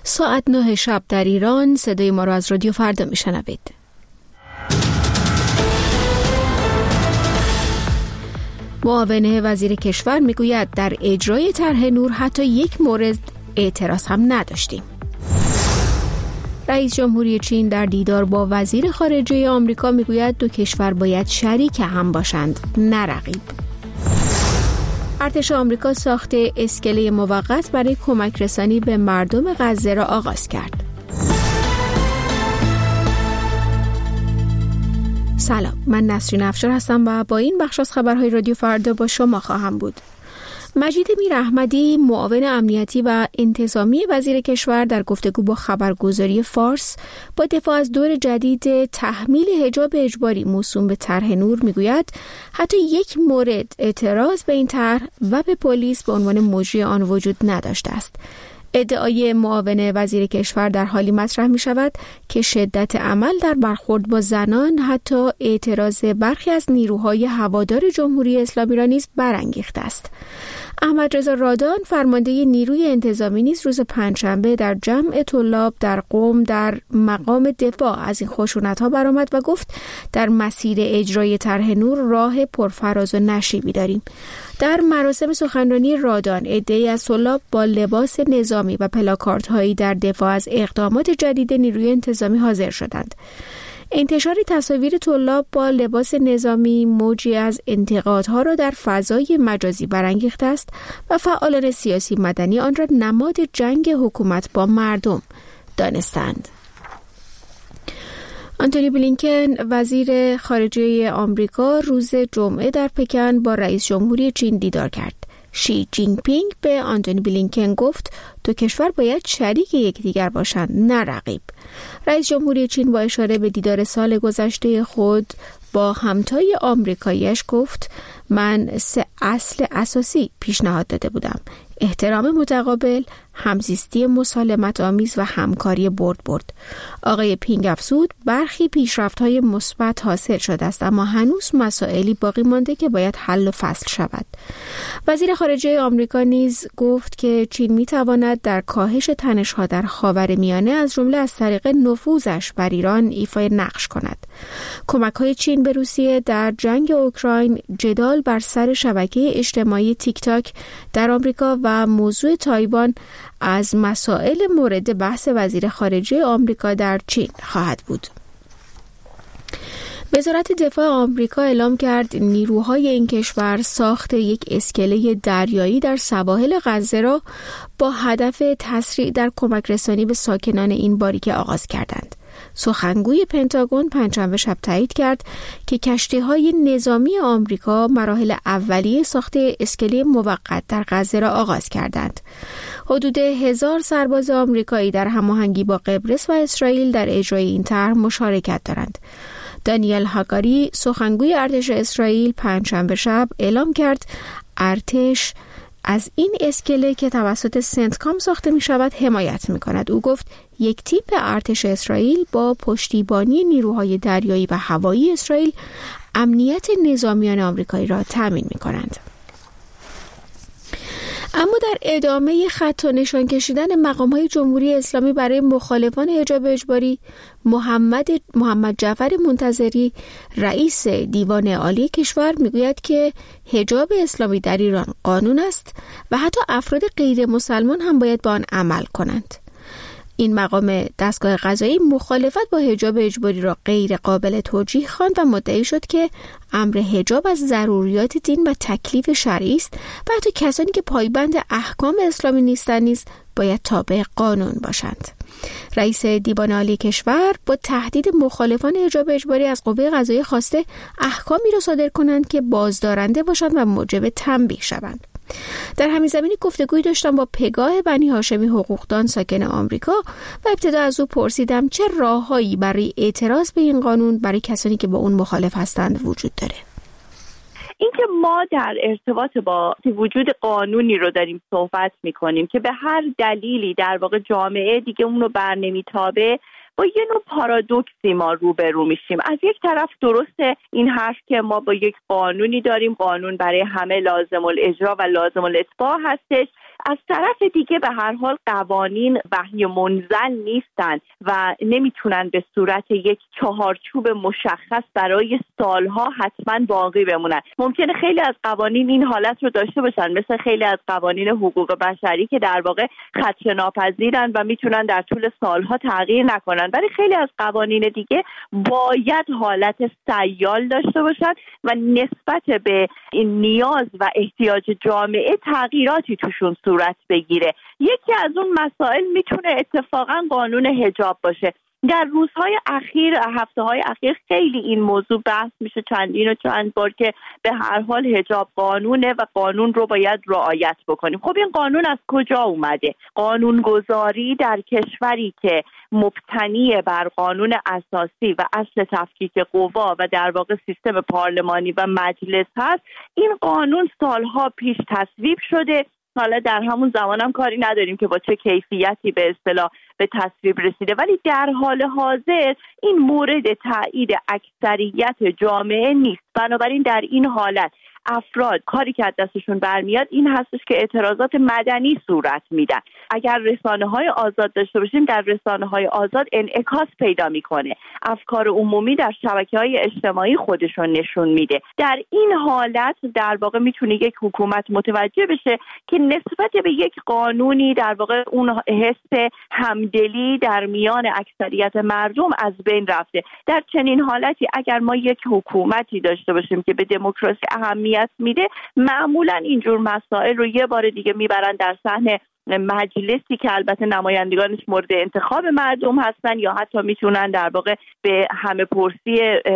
ساعت 9 شب در ایران. صدای ما را از رادیو فردا میشنوید. معاون وزیر کشور میگوید در اجرای طرح نور حتی یک مورد اعتراض هم نداشتیم. رئیس جمهوری چین در دیدار با وزیر خارجه آمریکا میگوید دو کشور باید شریک هم باشند، نه رقیب. ارتش آمریکا ساخت اسکله موقت برای کمک رسانی به مردم غزه را آغاز کرد. سلام، من نسرین افشار هستم و با این بخش از خبرهای رادیو فردا با شما خواهم بود. مجید میراحمدی، معاون امنیتی و انتظامی وزیر کشور، در گفتگو با خبرگزاری فارس با دفاع از دور جدید تحمیل حجاب اجباری موسوم به طرح نور میگوید حتی یک مورد اعتراض به این طرح و به پلیس به عنوان مجری آن وجود نداشته است. ادعای معاون وزیر کشور در حالی مطرح می شود که شدت عمل در برخورد با زنان حتی اعتراض برخی از نیروهای هوادار جمهوری اسلامی را نیز برانگیخته است. احمد رضا رادان، فرمانده نیروی انتظامی، نیز روز پنجشنبه در جمع طلاب در قم در مقام دفاع از این خشونت‌ها برآمد و گفت در مسیر اجرای طرح نور راه پرفراز و نشیبی داریم. در مراسم سخنرانی رادان، عده‌ای از طلاب با لباس نظامی و پلاکاردهایی در دفاع از اقدامات جدید نیروی انتظامی حاضر شدند. انتشار تصاویر طلاب با لباس نظامی موجی از انتقادها را در فضای مجازی برانگیخته است و فعالان سیاسی مدنی آن را نماد جنگ حکومت با مردم دانستند. آنتونی بلینکن، وزیر خارجه آمریکا، روز جمعه در پکن با رئیس جمهوری چین دیدار کرد. شی جینگ پینگ به آنتونی بلینکن گفت دو کشور باید شریک یکدیگر باشند، نه رقیب. رئیس جمهوری چین با اشاره به دیدار سال گذشته خود با همتای آمریکاییش گفت من 3 اصل اساسی پیشنهاد داده بودم: احترام متقابل، همزیستی مسالمت آمیز و همکاری برد برد. آقای پینگ افزود برخی پیشرفت‌های مثبت حاصل شده است، اما هنوز مسائلی باقی مانده که باید حل و فصل شود. وزیر خارجه آمریکا نیز گفت که چین می‌تواند در کاهش تنش‌ها در خاورمیانه از جمله از طریق نفوذش بر ایران ایفای نقش کند. کمک‌های چین به روسیه در جنگ اوکراین، جدال بر سر شبکه اجتماعی تیک تاک در آمریکا و موضوع تایوان از مسائل مورد بحث وزیر خارجه آمریکا در چین خواهد بود. وزارت دفاع آمریکا اعلام کرد نیروهای این کشور ساخت یک اسکله دریایی در سواحل غزه را با هدف تسریع در کمک رسانی به ساکنان این باریکه آغاز کردند. سخنگوی پنتاگون پنجشنبه شب تایید کرد که کشتی‌های نظامی آمریکا مراحل اولیه ساخت اسکله موقت در غزه را آغاز کردند. حدود 1000 سرباز آمریکایی در هماهنگی با قبرس و اسرائیل در اجرای این طرح مشارکت دارند. دانیل هاگاری، سخنگوی ارتش اسرائیل، پنجشنبه شب اعلام کرد ارتش از این اسکله که توسط سنتکام ساخته می شود حمایت می کند. او گفت یک تیپ ارتش اسرائیل با پشتیبانی نیروهای دریایی و هوایی اسرائیل امنیت نظامیان آمریکایی را تامین می کنند. اما در ادامه خط و نشان کشیدن مقام‌های جمهوری اسلامی برای مخالفان حجاب اجباری، محمد جعفر منتظری، رئیس دیوان عالی کشور، میگوید که حجاب اسلامی در ایران قانون است و حتی افراد غیر مسلمان هم باید به آن عمل کنند. این مقام دستگاه قضایی مخالفت با حجاب اجباری را غیر قابل توجیه خواند و مدعی شد که امر حجاب از ضروریات دین و تکلیف شرعی است و حتی کسانی که پایبند احکام اسلامی نیستند نیز باید تابع قانون باشند. رئیس دیوان عالی کشور با تهدید مخالفان حجاب اجباری از قوه قضاییه خواسته احکامی را صادر کنند که بازدارنده باشند و موجب تنبیه شوند. در همین زمینه گفتگویی داشتم با پگاه بنی هاشمی حقوقدان ساکن آمریکا و ابتدا از او پرسیدم چه راههایی برای اعتراض به این قانون برای کسانی که با اون مخالف هستند وجود داره. اینکه ما در ارتباط با وجود قانونی رو داریم صحبت میکنیم که به هر دلیلی در واقع جامعه دیگه اون رو بر نمیتابه، با یه نوع پارادوکسی ما روبرو میشیم. از یک طرف درسته این حرف که ما با یک قانونی داریم، قانون برای همه لازم الاجرا و لازم الاتباع هستش، از طرف دیگه به هر حال قوانین وحی منزل نیستن و نمیتونن به صورت یک چهارچوب مشخص برای سالها حتما باقی بمونن. ممکنه خیلی از قوانین این حالت رو داشته باشن، مثل خیلی از قوانین حقوق بشری که در واقع خدشه‌ناپذیرن و میتونن در طول سالها تغییر نکنن، ولی خیلی از قوانین دیگه باید حالت سیال داشته باشن و نسبت به این نیاز و احتیاج جامعه تغییراتی توشون صورت بگیره. یکی از اون مسائل میتونه اتفاقا قانون حجاب باشه. در روزهای اخیر، هفته‌های اخیر خیلی این موضوع بحث میشه چندین و چند بار که به هر حال حجاب قانونه و قانون رو باید رعایت بکنیم. خب این قانون از کجا اومده؟ قانونگذاری در کشوری که مبتنی بر قانون اساسی و اصل تفکیک قوا و در واقع سیستم پارلمانی و مجلس هست، این قانون سالها پیش تصویب شده. حالا در همون زمان هم کاری نداریم که با چه کیفیتی به اصطلاح به تصویب رسیده، ولی در حال حاضر این مورد تایید اکثریت جامعه نیست. بنابراین در این حالت افراد کاری که از دستشون برمیاد این هستش که اعتراضات مدنی صورت میدن. اگر رسانه‌های آزاد داشته باشیم، در رسانه‌های آزاد انعکاس پیدا میکنه، افکار عمومی در شبکه‌های اجتماعی خودشون نشون میده. در این حالت در واقع میتونه یک حکومت متوجه بشه که نسبت به یک قانونی در واقع اون حس همدلی در میان اکثریت مردم از بین رفته. در چنین حالتی اگر ما یک حکومتی داشته باشیم که به دموکراسی اهمیت میده، معمولا اینجور مسائل رو یه بار دیگه میبرن در صحن مجلسی که البته نمایندگانش مورد انتخاب مردم هستن، یا حتی میتونن در واقع به همه پرسی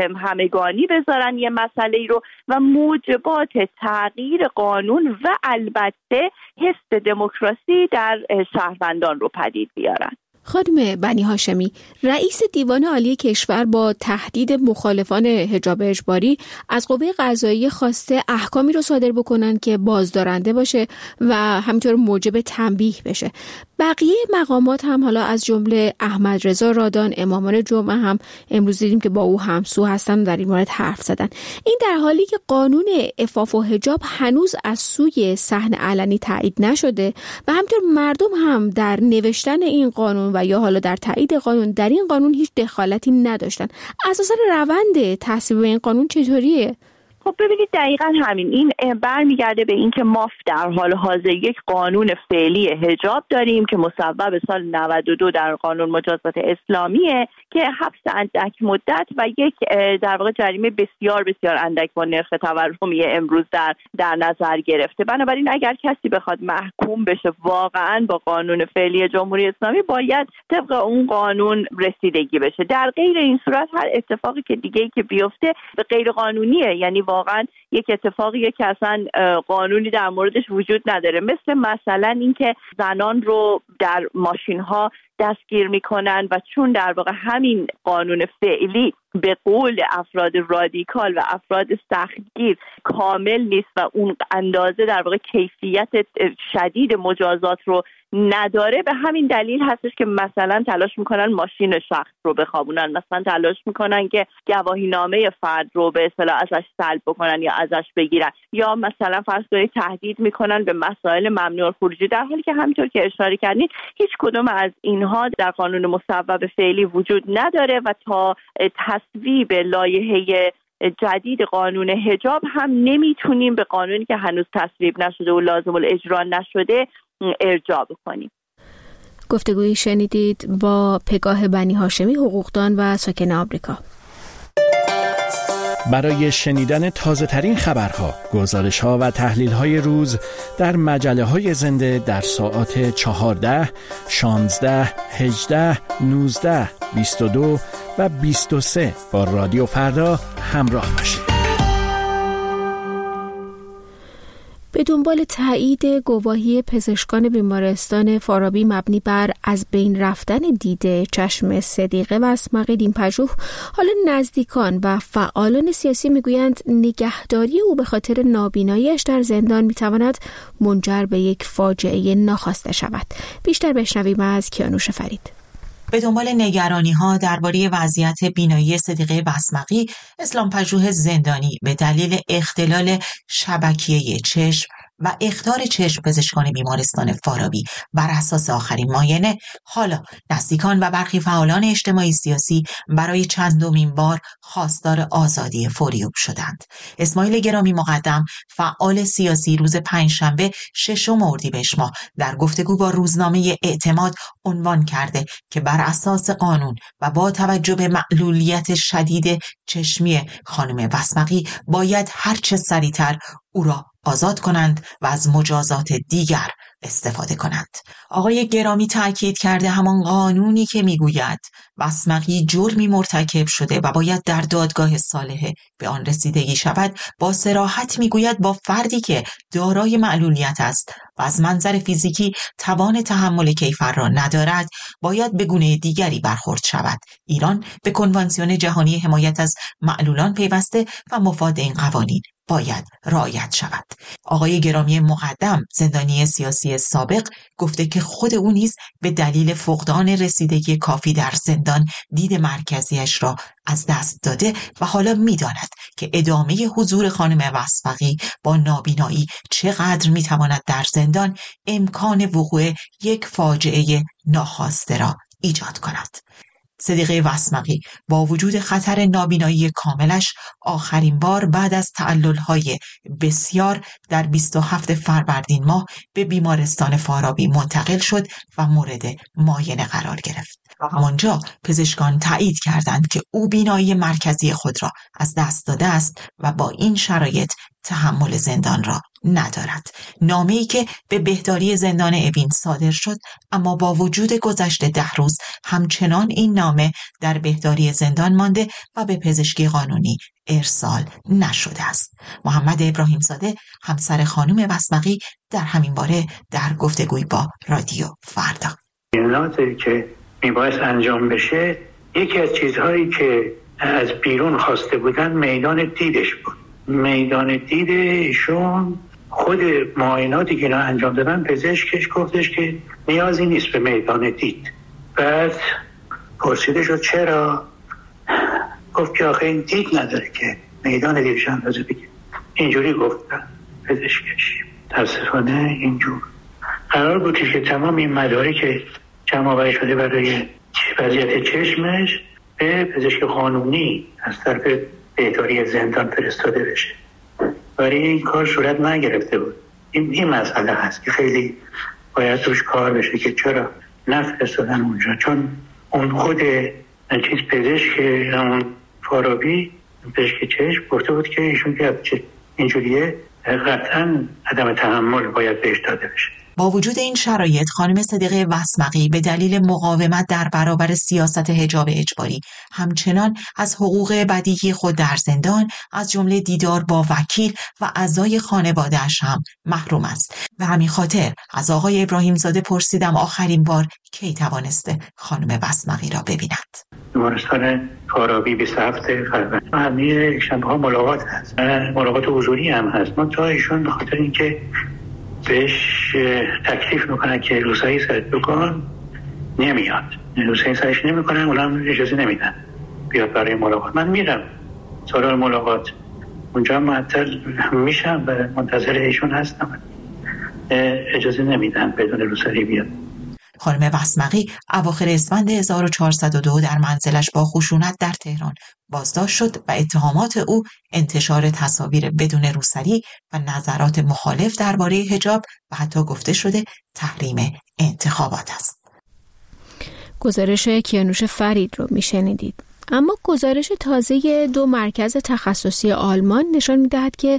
همگانی بذارن یه مسئله رو و موجبات تغییر قانون و البته حس دموکراسی در شهروندان رو پدید بیارن. خانم بنی هاشمی، رئیس دیوان عالی کشور با تهدید مخالفان حجاب اجباری از قوه قضاییه خواسته احکامی رو صادر بکنن که بازدارنده باشه و همینطور موجب تنبیه بشه. بقیه مقامات هم، حالا از جمله احمد رضا رادان، امامان جمعه هم امروز دیدیم که با او همسو هستن در این مورد حرف زدن. این در حالی که قانون عفاف و حجاب هنوز از سوی صحن علنی تایید نشده و همینطور مردم هم در نوشتن این قانون و یا حالا در تایید قانون در این قانون هیچ دخالتی نداشتن. اساساً روند تصویب این قانون چطوریه؟ خب ببینید دقیقاً همین، این برمیگرده به این که ما در حال حاضر یک قانون فعلی حجاب داریم که مصوب سال 92 در قانون مجازات اسلامیه که حبس اندک مدت و یک در واقع جریمه بسیار بسیار اندک با نرخ تورمی امروز در نظر گرفته. بنابراین اگر کسی بخواد محکوم بشه واقعاً با قانون فعلی جمهوری اسلامی، باید طبق اون قانون رسیدگی بشه. در غیر این صورت هر اتفاقی که دیگه‌ای که بیفته به غیر قانونیه، یعنی واقعا یک اتفاقیه که اصلا قانونی در موردش وجود نداره. مثلا اینکه زنان رو در ماشین ها دستگیر میکنن و چون در واقع همین قانون فعلی به قول افراد رادیکال و افراد سختگیر کامل نیست و اون اندازه در واقع کیفیت شدید مجازات رو نداره، به همین دلیل هستش که مثلا تلاش میکنن ماشین شخص رو بخوابونن، مثلا تلاش میکنن که گواهینامه فرد رو به اصطلاح ازش سلب بکنن یا ازش بگیرن، یا مثلا فرض کنید تهدید میکنن به مسائل ممنوع الخروجی، در حالی که همینطور که اشاره کردین هیچ کدوم از اینها در قانون مصوب فعلی وجود نداره و تا تصویب لایحه جدید قانون حجاب هم نمیتونیم به قانونی که هنوز تصویب نشده و لازم الاجرا نشده ارجاع بکنیم. گفتگویی شنیدید با پگاه بنی هاشمی، حقوقدان و ساکن آمریکا. برای شنیدن تازه ترین خبرها، گزارش ها و تحلیل های روز در مجله های زنده در ساعات 14، 16، 18، 19، 22 و 23 با رادیو فردا همراه باشید. به دنبال تایید گواهی پزشکان بیمارستان فارابی مبنی بر از بین رفتن دید چشم صدیقه بسمقی دین‌پژوه، حالا نزدیکان و فعالان سیاسی میگویند نگهداری او به خاطر نابیناییش در زندان میتواند منجر به یک فاجعه ناخواسته شود. بیشتر بشنویم از کیانوش فرید. به دنبال نگرانی‌ها درباره وضعیت بینایی صدیقه بسمقی، اسلام پژوه زندانی به دلیل اختلال شبکیه چشم و اخطار چشم پزشکان بیمارستان فارابی بر اساس آخرین معاینه، حالا نزدیکان و برخی فعالان اجتماعی سیاسی برای چندمین بار خواستار آزادی فوری شدند. اسماعیل گرامی مقدم، فعال سیاسی، روز پنجشنبه 6 اردیبهشت ماه در گفتگو با روزنامه اعتماد عنوان کرده که بر اساس قانون و با توجه به معلولیت شدید چشمی خانم وسمقی باید هرچه سریعتر او را آزاد کنند و از مجازات دیگر استفاده کنند. آقای گرامی تأکید کرده همان قانونی که میگوید وسمقی جرمی مرتکب شده و باید در دادگاه صالحه به آن رسیدگی شود، با صراحت میگوید با فردی که دارای معلولیت است و از منظر فیزیکی توان تحمل کیفر را ندارد باید به گونه دیگری برخورد شود. ایران به کنوانسیون جهانی حمایت از معلولان پیوسته و مفاد این قوانین باید رعایت شود. آقای گرامی مقدم، زندانی سیاسی سابق، گفته که خود او نیز به دلیل فقدان رسیدگی کافی در زندان دید مرکزیش را از دست داده و حالا می‌داند که ادامه حضور خانم وسمقی با نابینایی چقدر می‌تواند در زندان امکان وقوع یک فاجعه ناخواسته را ایجاد کند. صدیقه وسمقی با وجود خطر نابینایی کاملش آخرین بار بعد از تعلل‌های بسیار در 27 فروردین ماه به بیمارستان فارابی منتقل شد و مورد معاینه قرار گرفت. همانجا پزشکان تایید کردند که او بینایی مرکزی خود را از دست داده است و با این شرایط تحمل زندان را ندارد. نامه‌ای که به بهداری زندان اوین صادر شد، اما با وجود گذشت 10 روز همچنان این نامه در بهداری زندان مانده و به پزشکی قانونی ارسال نشده است. محمد ابراهیم زاده، همسر خانم وسمقی، در همین باره در گفتگوی با رادیو فردا ناظری که میبایست انجام بشه، یکی از چیزهایی که از بیرون خواسته بودن میدان دیدش بود. میدان دید ایشون، خود معایناتی که اینا انجام دادن، پزشکش گفتش که نیازی نیست به میدان دید. بعد پرسیده شد چرا؟ گفت که آخه این دید نداره که میدان دیدش اندازه بگه. اینجوری گفتن پزشکش. تاسفانه اینجور قرار بود که تمام این مداری که جمع شده برای وضعیت چشمش به پزشک قانونی از طرف بهداری زندان فرستاده بشه، ولی این کار صورت نگرفته بود. این مسئله هست که خیلی باید روش کار بشه که چرا نفرستادن اونجا، چون اون خود پزشک اون فارابی، پزشک چشم، گفته بود که ایشون که اینجوریه قطعا عدم تحمل باید بهش داده بشه. با وجود این شرایط، خانم صدیقه وسمقی به دلیل مقاومت در برابر سیاست حجاب اجباری همچنان از حقوق بدیهی خود در زندان، از جمله دیدار با وکیل و اعضای خانواده‌اش هم محروم است. به همین خاطر از آقای ابراهیم زاده پرسیدم آخرین بار کی توانسته خانم وسمقی را ببیند. بیمارستان فارابی 27 فروردین همه شنبه‌ها ملاقات هست، ملاقات حضوری هم هست. من تا ایشون به خاطر اینکه بهش تکلیف میکنن که روسایی سرت بکن، نمیاد. روسایی سرش نمیکنن، اونم اجازه نمیدن بیاد برای ملاقات. من میرم سالار ملاقات، اونجا معطل میشم و منتظر ایشون هستم، اجازه نمیدن بدون روسایی بیاد. خانم وسمقی اواخر اسفند 1402 در منزلش با خشونت در تهران بازداشت شد و اتهامات او انتشار تصاویر بدون روسری و نظرات مخالف درباره حجاب و حتی گفته شده تحریم انتخابات است. گزارش کیانوش فرید رو میشنیدید. اما گزارش تازه 2 مرکز تخصصی آلمان نشان می‌دهد که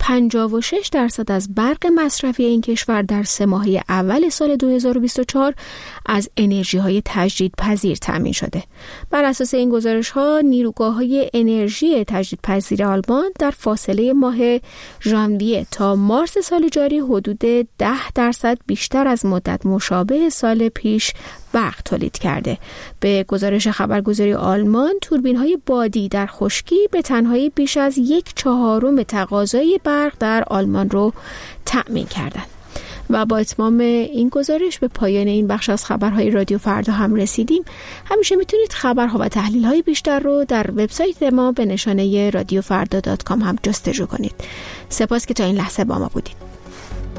56% از برق مصرفی این کشور در 3 ماهه اول سال 2024 از انرژی‌های تجدیدپذیر تامین شده. بر اساس این گزارش‌ها، نیروگاه‌های انرژی تجدیدپذیر آلمان در فاصله ماه ژانویه تا مارس سال جاری حدود 10% بیشتر از مدت مشابه سال پیش برق تولید کرده. به گزارش خبرگزاری آلمان، توربین‌های بادی در خشکی به تنهایی بیش از 1/4 تقاضای برق در آلمان رو تأمین کردند. و با اتمام این گزارش به پایان این بخش از خبرهای رادیو فردا هم رسیدیم. همیشه میتونید خبرها و تحلیل‌های بیشتر رو در وبسایت ما به نشانه radiofrda.com هم جستجو کنید. سپاس که تا این لحظه با ما بودید.